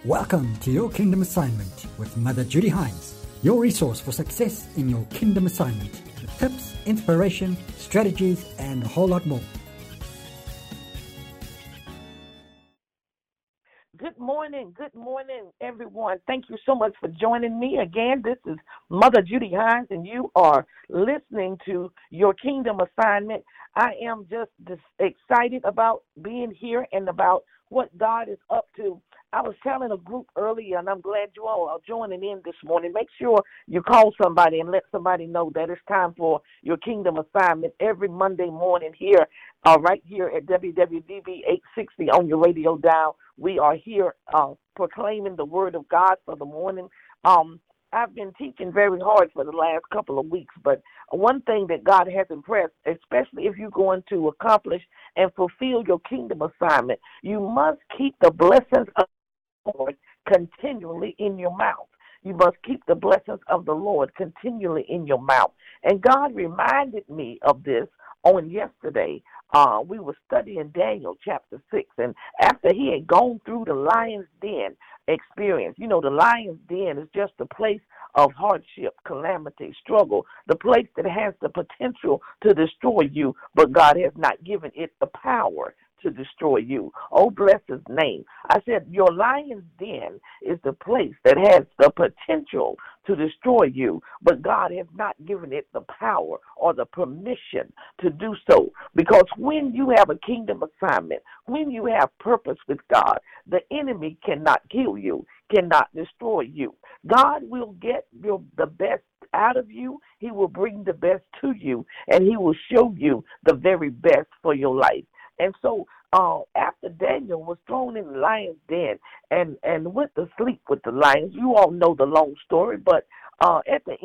Welcome to Your Kingdom Assignment with Mother Judy Hines, your resource for success in your kingdom assignment, with tips, inspiration, strategies, and a whole lot more. Good morning, everyone. Thank you so much for joining me again. This is Mother Judy Hines, and you are listening to Your Kingdom Assignment. I am just excited about being here and about what God is up to. I was telling a group earlier, and I'm glad you all are joining in this morning. Make sure you call somebody and let somebody know that it's time for Your Kingdom Assignment every Monday morning here, right here at WWDB 860 on your radio dial. We are here proclaiming the Word of God for the morning. I've been teaching very hard for the last couple of weeks, but one thing that God has impressed, especially if you're going to accomplish and fulfill your kingdom assignment, you must keep the blessings of the Lord continually in your mouth. You must keep the blessings of the Lord continually in your mouth. And God reminded me of this on yesterday. We were studying Daniel chapter 6, and after he had gone through the lion's den experience, you know, the lion's den is just a place of hardship, calamity, struggle, the place that has the potential to destroy you, but God has not given it the power to destroy you. Oh, bless his name. I said your lion's den is the place that has the potential to destroy you, but God has not given it the power or the permission to do so. Because when you have a kingdom assignment, when you have purpose with God, the enemy cannot kill you, cannot destroy you. God will get the best out of you. He will bring the best to you, and he will show you the very best for your life. And so after Daniel was thrown in the lion's den and went to sleep with the lions, you all know the long story, but at the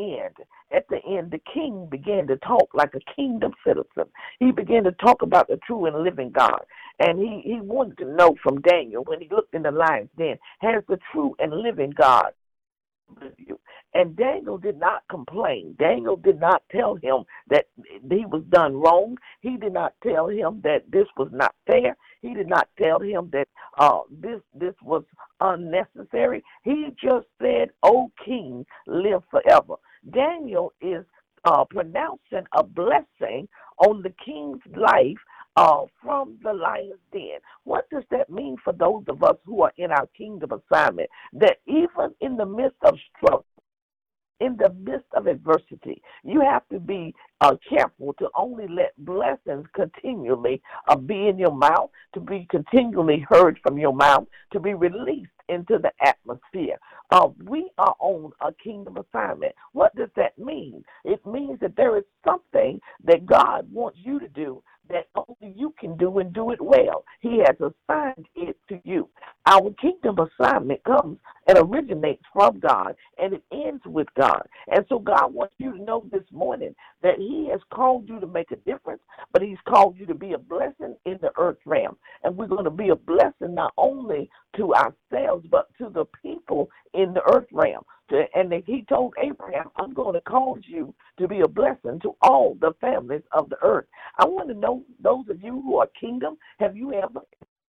end, the king began to talk like a kingdom citizen. He began to talk about the true and living God. And he wanted to know from Daniel, when he looked in the lion's den, has the true and living God with you? And Daniel did not complain. Daniel did not tell him that he was done wrong. He did not tell him that this was not fair. He did not tell him that this was unnecessary. He just said, "O king, live forever." Daniel is pronouncing a blessing on the king's life from the lion's den. What does that mean for those of us who are in our kingdom assignment? That even in the midst of struggle, in the midst of adversity, you have to be careful to only let blessings continually be in your mouth, to be continually heard from your mouth, to be released into the atmosphere. We are on a kingdom assignment. What does that mean? It means that there is something that God wants you to do that only you can do and do it well. He has assigned it to you. Our kingdom assignment comes and originates from God, and it ends with God. And so God wants you to know this morning that he has called you to make a difference, but he's called you to be a blessing in the earth realm. And we're going to be a blessing not only to ourselves, but to the people in the earth realm. And he told Abraham, "I'm going to cause you to be a blessing to all the families of the earth." I want to know, those of you who are kingdom, have you ever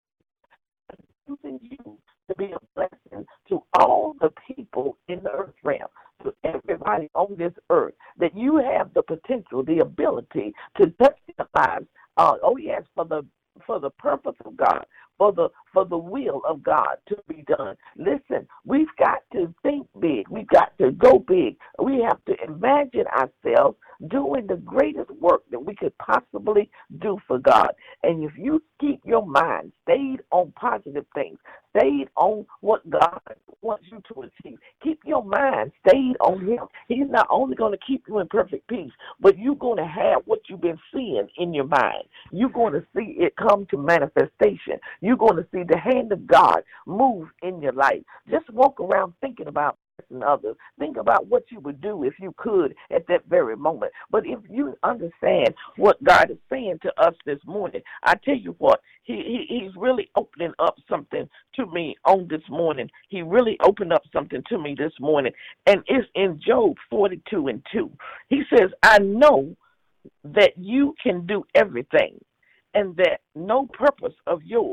using you to be a blessing to all the people in the earth realm, to everybody on this earth, that you have the potential, the ability to touch their lives? Yes, for the purpose of God, for the will of God to be done. Listen, we've got to think big. We've got to go big. We have to imagine ourselves doing the greatest work that we could possibly do for God. And if you keep your mind stayed on positive things, stayed on what God wants you to achieve, keep your mind stayed on him, he's not only going to keep you in perfect peace, but you're going to have what you've been seeing in your mind. You're going to see it come to manifestation. You're going to see the hand of God move in your life. Just walk around thinking about and others. Think about what you would do if you could at that very moment. But if you understand what God is saying to us this morning, I tell you what, he's really opening up something to me on this morning. He really opened up something to me this morning. And it's in Job 42:2. He says, "I know that you can do everything, and that no purpose of yours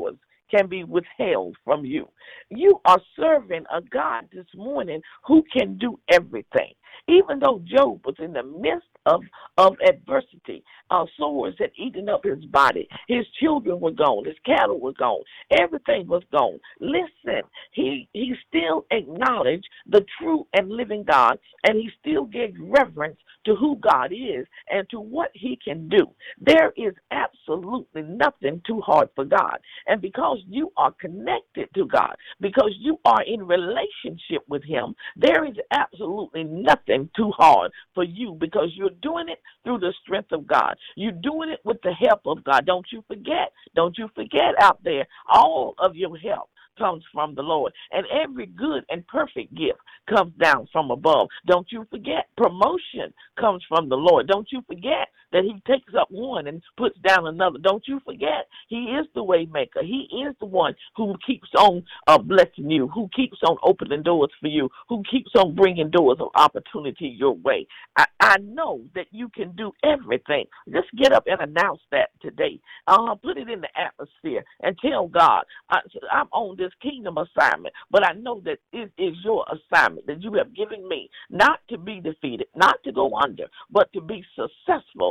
can be withheld from you. You are serving a God this morning who can do everything. Even though Job was in the midst of adversity, sores had eaten up his body. His children were gone. His cattle were gone. Everything was gone. Listen, he still acknowledged the true and living God, and he still gave reverence to who God is and to what he can do. There is absolutely nothing too hard for God. And because you are connected to God, because you are in relationship with him, there is absolutely nothing too hard for you, because you're doing it through the strength of God. You're doing it with the help of God. Don't you forget out there, all of your help comes from the Lord. And every good and perfect gift comes down from above. Don't you forget, promotion comes from the Lord. Don't you forget that he takes up one and puts down another. Don't you forget, he is the way maker. He is the one who keeps on blessing you, who keeps on opening doors for you, who keeps on bringing doors of opportunity your way. I know that you can do everything. Just get up and announce that today. Put it in the atmosphere and tell God, I'm on this kingdom assignment, but I know that it is your assignment that you have given me, not to be defeated, not to go under, but to be successful.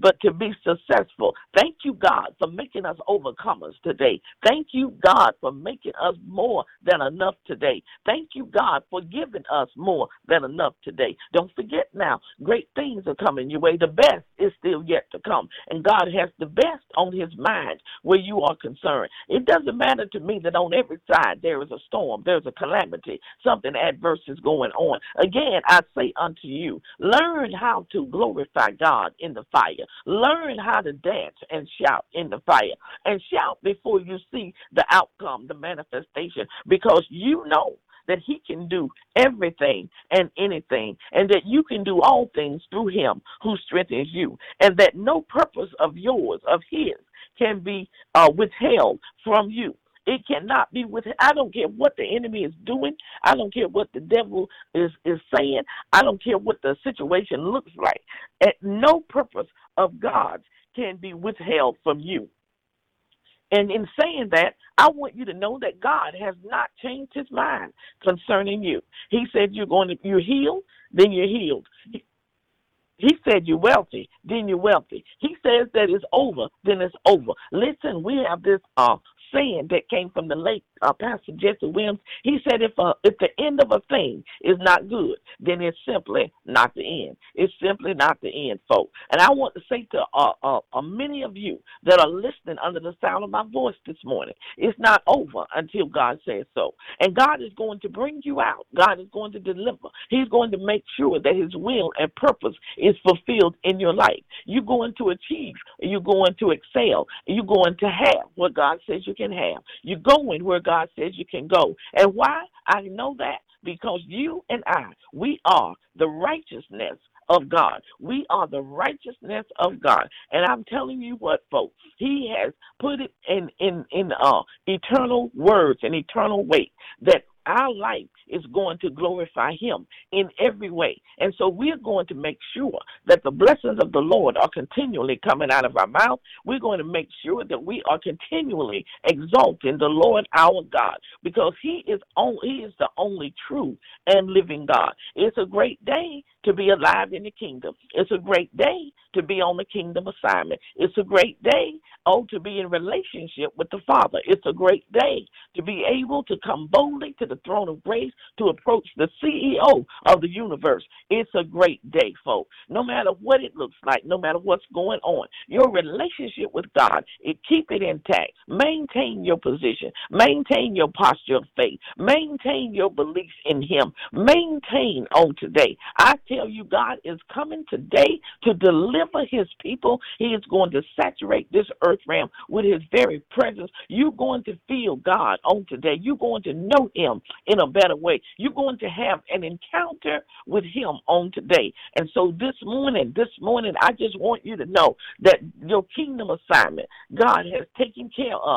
Thank you, God, for making us overcomers today. Thank you, God, for making us more than enough today. Thank you, God, for giving us more than enough today. Don't forget now, great things are coming your way. The best is still yet to come, and God has the best on his mind where you are concerned. It doesn't matter to me that on every side there is a storm, there's a calamity, something adverse is going on. Again, I say unto you, learn how to glorify God in the fire. Learn how to dance and shout in the fire, and shout before you see the outcome, the manifestation, because you know that he can do everything and anything, and that you can do all things through him who strengthens you, and that no purpose of yours, of his, can be withheld from you. It cannot be with. I don't care what the enemy is doing. I don't care what the devil is saying. I don't care what the situation looks like. No purpose of God's can be withheld from you. And in saying that, I want you to know that God has not changed his mind concerning you. He said you're healed, then you're healed. He said you're wealthy, then you're wealthy. He says that it's over, then it's over. Listen, we have this saying that came from the late Pastor Jesse Williams. He said if the end of a thing is not good, then it's simply not the end. It's simply not the end, folks. And I want to say to many of you that are listening under the sound of my voice this morning, it's not over until God says so. And God is going to bring you out. God is going to deliver. He's going to make sure that his will and purpose is fulfilled in your life. You're going to achieve. You're going to excel. You're going to have what God says you can have. You're going where God says you can go. And why? I know that because you and I, we are the righteousness of God. We are the righteousness of God. And I'm telling you what, folks, he has put it in eternal words and eternal weight that our life is going to glorify him in every way. And so we're going to make sure that the blessings of the Lord are continually coming out of our mouth. We're going to make sure that we are continually exalting the Lord our God, because he is the only true and living God. It's a great day to be alive in the kingdom. It's a great day to be on the kingdom assignment. It's a great day, to be in relationship with the Father. It's a great day to be able to come boldly to the throne of grace to approach the CEO of the universe. It's a great day, folks. No matter what it looks like, no matter what's going on, your relationship with God, keep it intact. Maintain your position. Maintain your posture of faith. Maintain your belief in him. Maintain on today. I tell you, God is coming today to deliver his people. He is going to saturate this earth realm with his very presence. You're going to feel God on today. You're going to know him in a better way. You're going to have an encounter with him on today. And so this morning, I just want you to know that your kingdom assignment, God has taken care of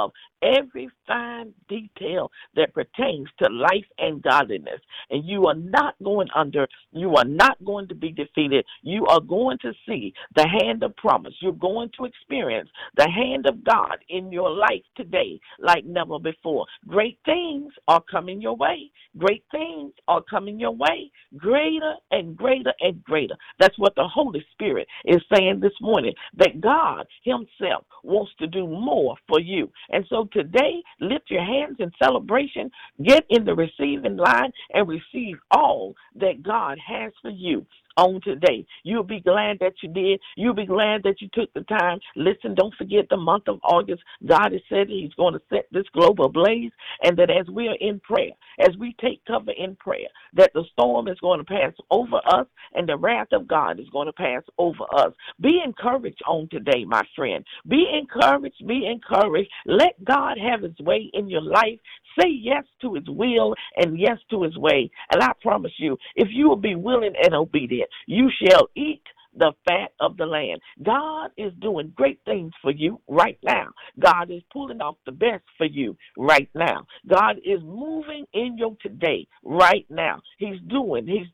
every fine detail that pertains to life and godliness. And you are not going under. You are not going to be defeated. You are going to see the hand of promise. You're going to experience the hand of God in your life today like never before. Great things are coming your way. Great things are coming your way. Greater and greater and greater. That's what the Holy Spirit is saying this morning, that God himself wants to do more for you. And so today, lift your hands in celebration, get in the receiving line, and receive all that God has for you on today. You'll be glad that you did. You'll be glad that you took the time. Listen, don't forget the month of August. God has said he's going to set this globe ablaze, and that as we are in prayer, as we take cover in prayer, that the storm is going to pass over us and the wrath of God is going to pass over us. Be encouraged on today, my friend. Be encouraged. Be encouraged. Let God have his way in your life. Say yes to his will and yes to his way. And I promise you, if you will be willing and obedient, you shall eat the fat of the land. God is doing great things for you right now. God is pulling off the best for you right now. God is moving in your today right now. He's doing it.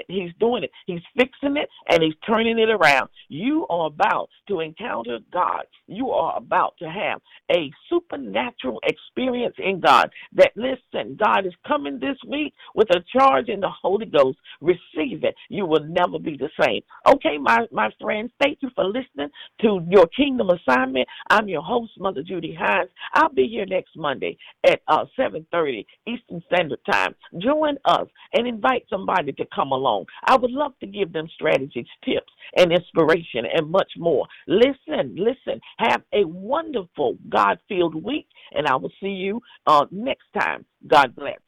He's fixing it, and he's turning it around. You are about to encounter God. You are about to have a supernatural experience in God. That, listen, God is coming this week with a charge in the Holy Ghost. Receive it. You will never be the same. Okay, my friends, thank you for listening to your Kingdom Assignment. I'm your host, Mother Judy Hines. I'll be here next Monday at 7:30 Eastern Standard Time. Join us and invite somebody to come along. I would love to give them strategies, tips, and inspiration, and much more. Listen. Have a wonderful God-filled week, and I will see you next time. God bless.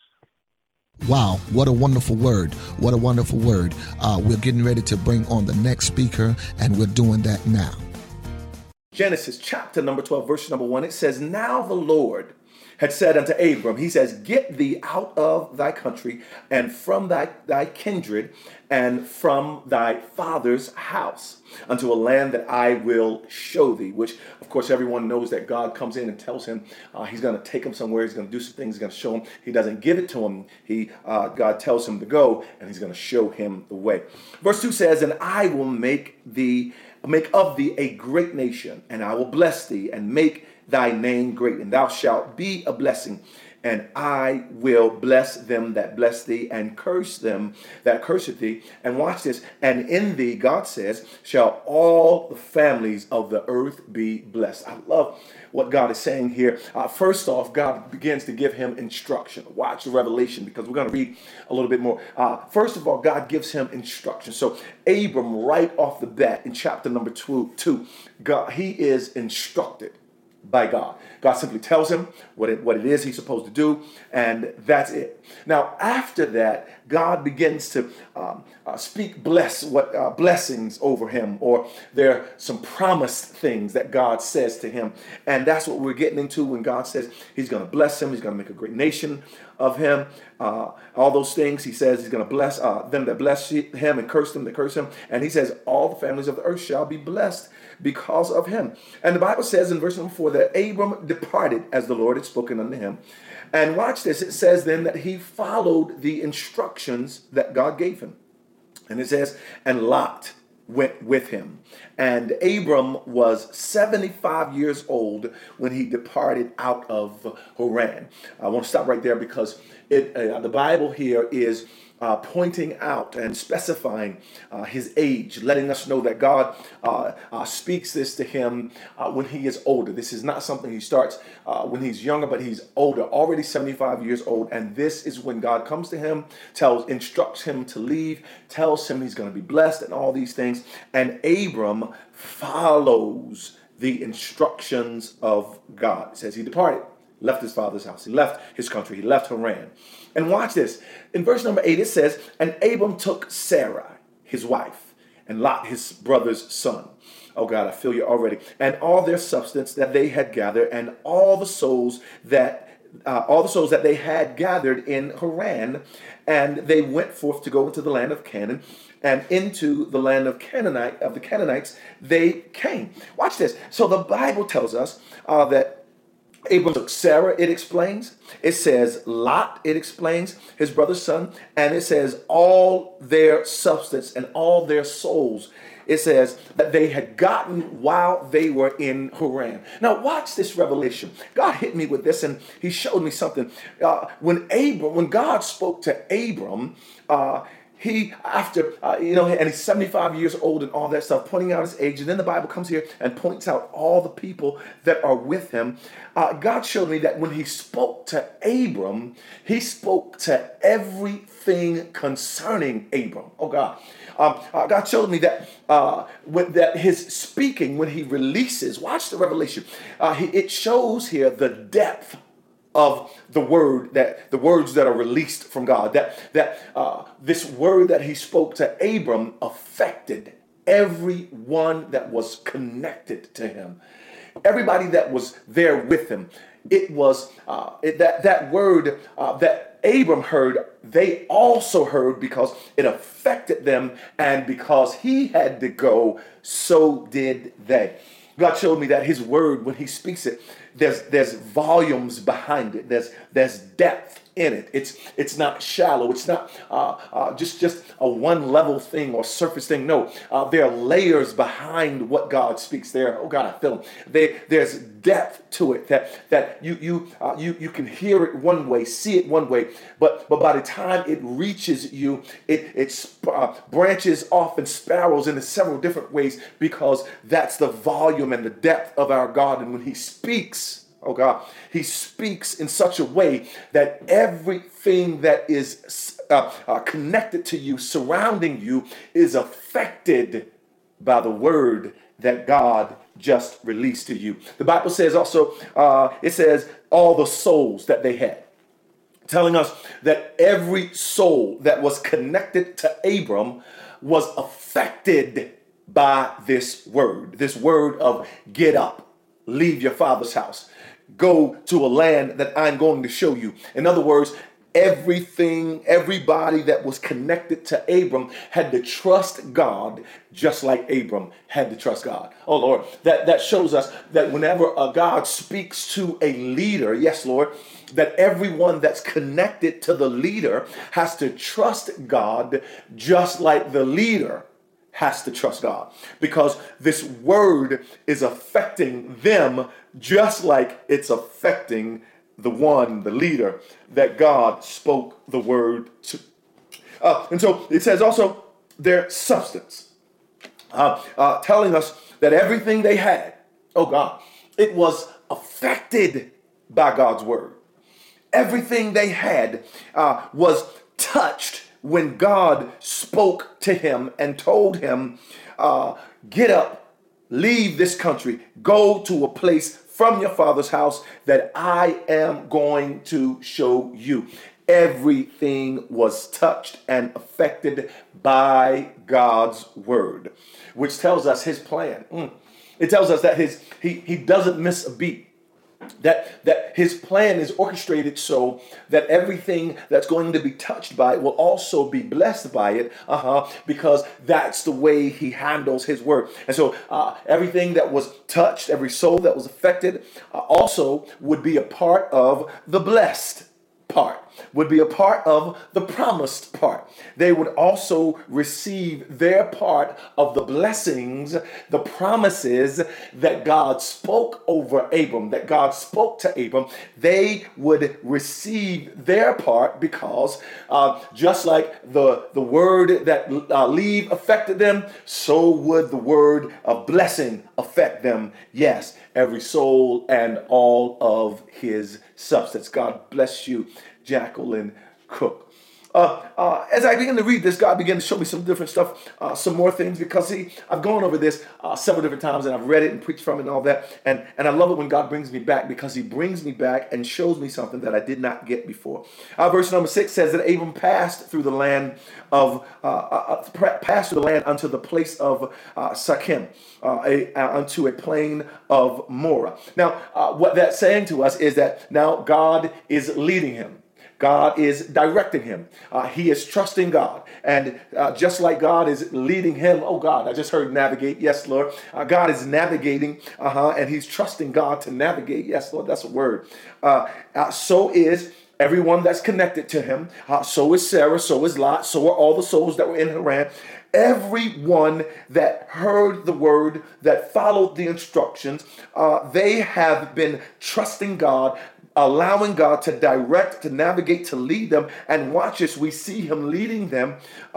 Wow, what a wonderful word. What a wonderful word. We're getting ready to bring on the next speaker, and we're doing that now. Genesis chapter number 12, verse number 1, it says, "Now the Lord had said unto Abram," he says, "Get thee out of thy country and from thy kindred and from thy father's house unto a land that I will show thee," which, of course, everyone knows that God comes in and tells him he's going to take him somewhere. He's going to do some things. He's going to show him. He doesn't give it to him. God tells him to go, and he's going to show him the way. Verse 2 says, "And I will make of thee a great nation, and I will bless thee and make thy name great, and thou shalt be a blessing. And I will bless them that bless thee, and curse them that curseth thee." And watch this. "And in thee," God says, "shall all the families of the earth be blessed." I love what God is saying here. First off, God begins to give him instruction. Watch the revelation, because we're going to read a little bit more. First of all, God gives him instruction. So Abram, right off the bat, in chapter number 2, God, he is instructed by God. God simply tells him what it is he's supposed to do, and that's it. Now, after that, God begins to speak blessings over him, or there are some promised things that God says to him, and that's what we're getting into when God says he's going to bless him, he's going to make a great nation of him, all those things. He says he's going to bless them that bless him and curse them that curse him, and he says all the families of the earth shall be blessed because of him. And the Bible says in verse number 4 that Abram departed as the Lord had spoken unto him. And watch this. It says then that he followed the instructions that God gave him. And it says, "And Lot went with him. And Abram was 75 years old when he departed out of Haran." I want to stop right there, because the Bible here is pointing out and specifying his age, letting us know that God speaks this to him when he is older. This is not something he starts when he's younger, but he's older, already 75 years old. And this is when God comes to him, instructs him to leave, tells him he's going to be blessed and all these things. And Abram follows the instructions of God. It says he departed, left his father's house. He left his country. He left Haran. And watch this. In verse number 8, it says, "And Abram took Sarah, his wife, and Lot, his brother's son." Oh God, I feel you already. "And all their substance that they had gathered, and all the souls that they had gathered in Haran, and they went forth to go into the land of Canaan, and into the land of the Canaanites they came." Watch this. So the Bible tells us that Abram took Sarah, it explains. It says Lot, it explains, his brother's son. And it says all their substance and all their souls. It says that they had gotten while they were in Haran. Now watch this revelation. God hit me with this and he showed me something. When God spoke to Abram, he, after, and he's 75 years old and all that stuff, pointing out his age. And then the Bible comes here and points out all the people that are with him. God showed me that when he spoke to Abram, he spoke to everything concerning Abram. Oh, God. God showed me that that his speaking, when he releases, watch the revelation, it shows here the depth of the words that are released from God, that this word that he spoke to Abram affected everyone that was connected to him, everybody that was there with him. It was that word that Abram heard, they also heard because it affected them, and because he had to go, so did they. God showed me that his word, when he speaks it, there's volumes behind it. There's depth in it. It's not shallow. It's not just a one level thing or surface thing. No, there are layers behind what God speaks there. Oh God, I feel him. There's depth to it that you can hear it one way, see it one way, but by the time it reaches you, it branches off and spirals into several different ways, because that's the volume and the depth of our God. And when he speaks, oh God, he speaks in such a way that everything that is connected to you, surrounding you, is affected by the word that God just released to you. The Bible says also, it says all the souls that they had, telling us that every soul that was connected to Abram was affected by this word of get up, leave your father's house, go to a land that I'm going to show you. In other words, everybody that was connected to Abram had to trust God, just like Abram had to trust God. Oh Lord, that shows us that whenever God speaks to a leader, yes Lord, that everyone that's connected to the leader has to trust God, just like the leader has to trust God, because this word is affecting them just like it's affecting the leader that God spoke the word to. And so it says also their substance, telling us that everything they had, oh God, it was affected by God's word. Everything they had was touched when God spoke to him and told him, get up, leave this country, go to a place from your father's house that I am going to show you. Everything was touched and affected by God's word, which tells us his plan. It tells us that he doesn't miss a beat. That his plan is orchestrated so that everything that's going to be touched by it will also be blessed by it, because that's the way he handles his word. And so everything that was touched, every soul that was affected, also would be a part of the blessed part, would be a part of the promised part. They would also receive their part of the blessings, the promises that God spoke over Abram, that God spoke to Abram. They would receive their part, because just like the word that leave affected them, so would the word of blessing affect them. Yes, every soul and all of his substance. God bless you, Jacqueline Cook. As I began to read this, God began to show me some different stuff, some more things, because I've gone over this several different times, and I've read it and preached from it and all that. And I love it when God brings me back, because he brings me back and shows me something that I did not get before. Verse number 6 says that Abram passed through the land unto the place of Shechem, unto a plain of Moreh. Now, what that's saying to us is that now God is leading him. God is directing him. He is trusting God. And just like God is leading him, oh God, I just heard navigate. Yes, Lord. God is navigating, and he's trusting God to navigate. Yes, Lord, that's a word. So is everyone that's connected to him. So is Sarah, so is Lot, so are all the souls that were in Haran. Everyone that heard the word, that followed the instructions, they have been trusting God, allowing God to direct, to navigate, to lead them. And watch this, we see him leading them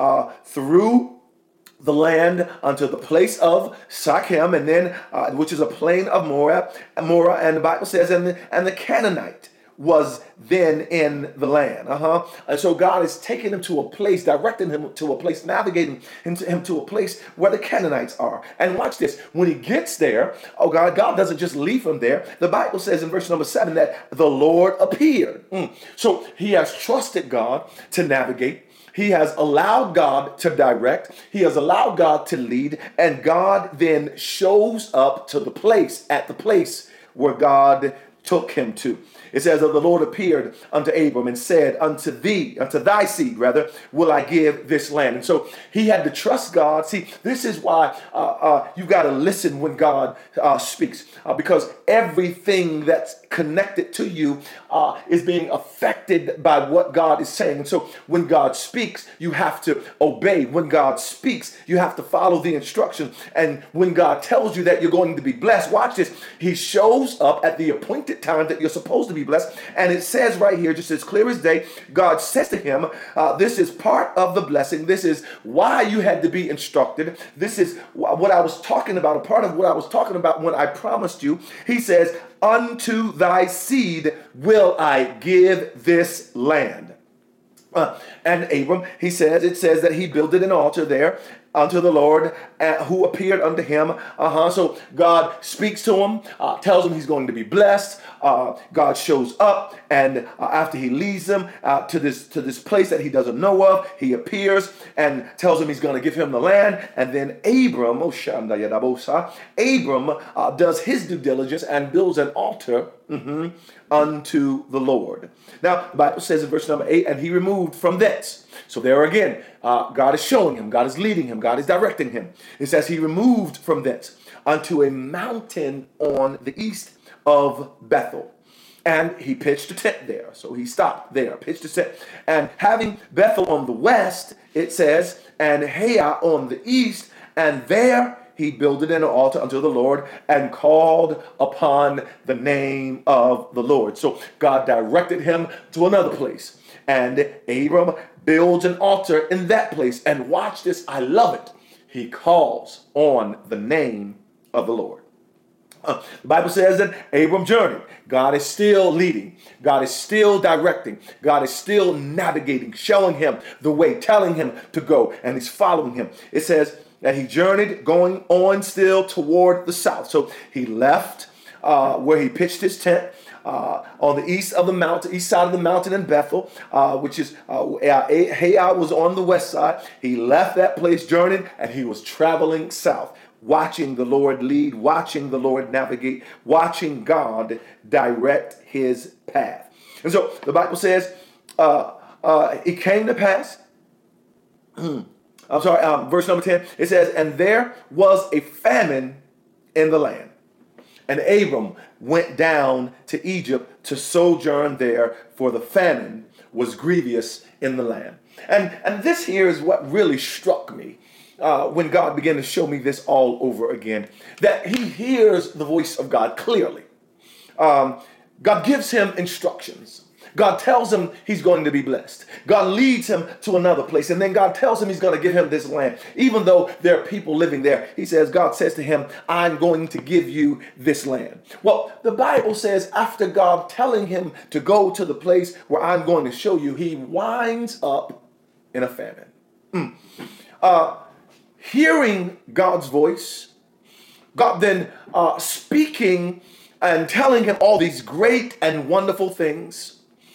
through the land unto the place of Shechem, and then which is a plain of Morah, and the Bible says, and the Canaanite was then in the land. And so God is taking him to a place, directing him to a place, navigating him to a place where the Canaanites are. And watch this. When he gets there, oh God doesn't just leave him there. The Bible says in verse number 7 that the Lord appeared. So he has trusted God to navigate. He has allowed God to direct. He has allowed God to lead. And God then shows up to at the place where God took him to. It says that the Lord appeared unto Abram and said, unto thy seed, will I give this land. And so he had to trust God. See, this is why you got to listen when God speaks, because everything that's connected to you is being affected by what God is saying. And so when God speaks, you have to obey. When God speaks, you have to follow the instructions. And when God tells you that you're going to be blessed, watch this. He shows up at the appointed time that you're supposed to be blessed. And it says right here, just as clear as day, God says to him, this is part of the blessing. This is why you had to be instructed. This is what I was talking about, a part of what I was talking about when I promised you. He says, unto thy seed will I give this land. And Abram, it says that he builded an altar there unto the Lord who appeared unto him. So God speaks to him, tells him he's going to be blessed. God shows up, and after he leads them to this place that he doesn't know of, he appears and tells him he's going to give him the land. And then Abram does his due diligence and builds an altar unto the Lord. Now, the Bible says in verse number 8, and he removed from thence. So there again, God is showing him, God is leading him, God is directing him. It says he removed from thence unto a mountain on the east of Bethel. And he pitched a tent there. So he stopped there, pitched a tent. And having Bethel on the west, it says, and Hai on the east, and there he builded an altar unto the Lord and called upon the name of the Lord. So God directed him to another place. And Abram builds an altar in that place. And watch this, I love it. He calls on the name of the Lord. The Bible says that Abram journeyed. God is still leading. God is still directing. God is still navigating, showing him the way, telling him to go, and he's following him. It says that he journeyed, going on still toward the south. So he left where he pitched his tent on the east side of the mountain in Bethel, which is Hai was on the west side. He left that place, journeyed, and he was traveling south, watching the Lord lead, watching the Lord navigate, watching God direct his path. And so the Bible says, it came to pass, verse number 10, it says, and there was a famine in the land. And Abram went down to Egypt to sojourn there, for the famine was grievous in the land. And this here is what really struck me when God began to show me this all over again, that he hears the voice of God clearly. God gives him instructions. God tells him he's going to be blessed. God leads him to another place. And then God tells him he's going to give him this land. Even though there are people living there, God says to him, I'm going to give you this land. Well, the Bible says after God telling him to go to the place where I'm going to show you, he winds up in a famine. Hearing God's voice, God then speaking and telling him all these great and wonderful things.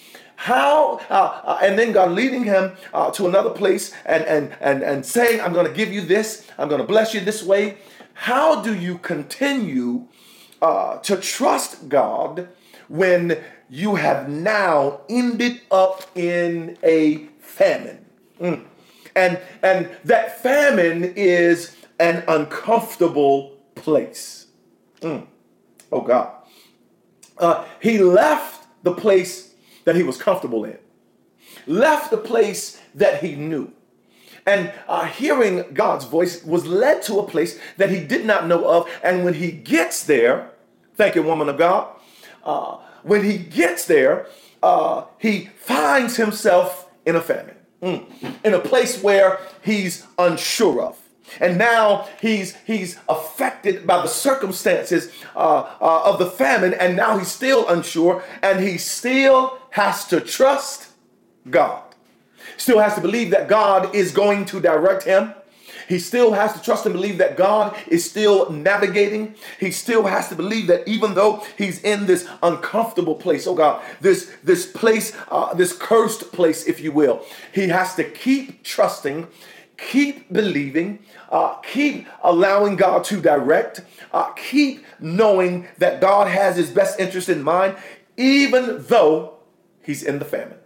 And then God leading him to another place and saying, I'm going to give you this, I'm going to bless you this way. How do you continue to trust God when you have now ended up in a famine. And that famine is an uncomfortable place. Oh God. He left the place that he was comfortable in, left the place that he knew, and hearing God's voice was led to a place that he did not know of. And when he gets there, thank you, woman of God, when he gets there, he finds himself in a famine, in a place where he's unsure of. And now he's affected by the circumstances of the famine, and now he's still unsure, and he still has to trust God. Still has to believe that God is going to direct him. He still has to trust and believe that God is still navigating. He still has to believe that even though he's in this uncomfortable place, oh God, this place, this cursed place, if you will, he has to keep trusting, keep believing, keep allowing God to direct, keep knowing that God has his best interest in mind, even though he's in the famine.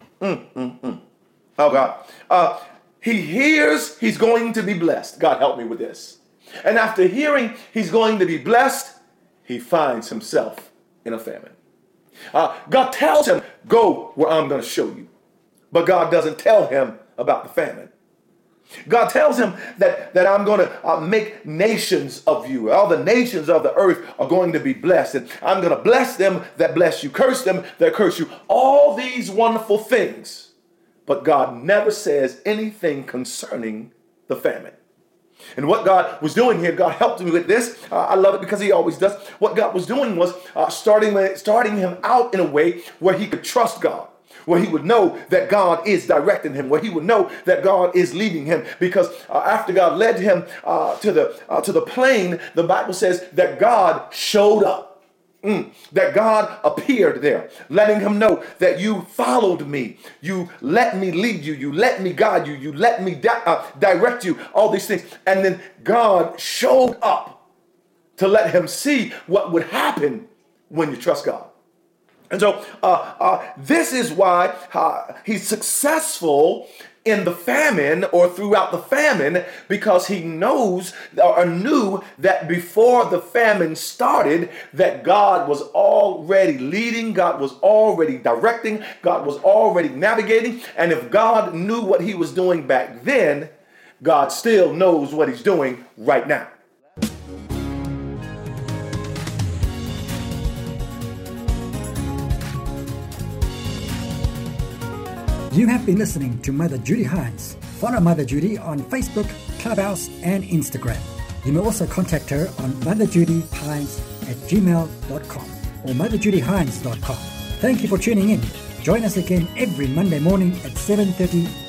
Oh God. He hears he's going to be blessed. God help me with this. And after hearing he's going to be blessed, he finds himself in a famine. God tells him, go where I'm going to show you. But God doesn't tell him about the famine. God tells him that I'm going to make nations of you. All the nations of the earth are going to be blessed. And I'm going to bless them that bless you, curse them that curse you. All these wonderful things. But God never says anything concerning the famine. And what God was doing here, God helped me with this. I love it because he always does. What God was doing was starting him out in a way where he could trust God, where he would know that God is directing him, where he would know that God is leading him. Because after God led him to the plain, the Bible says that God showed up. That God appeared there, letting him know that you followed me. You let me lead you. You let me guide you. You let me direct you. All these things. And then God showed up to let him see what would happen when you trust God. And so this is why he's successful in the famine or throughout the famine, because he knows or knew that before the famine started that God was already leading, God was already directing, God was already navigating. And if God knew what he was doing back then, God still knows what he's doing right now. You have been listening to Mother Judy Hines. Follow Mother Judy on Facebook, Clubhouse, and Instagram. You may also contact her on motherjudyhines@gmail.com or motherjudyhines.com. Thank you for tuning in. Join us again every Monday morning at 7:30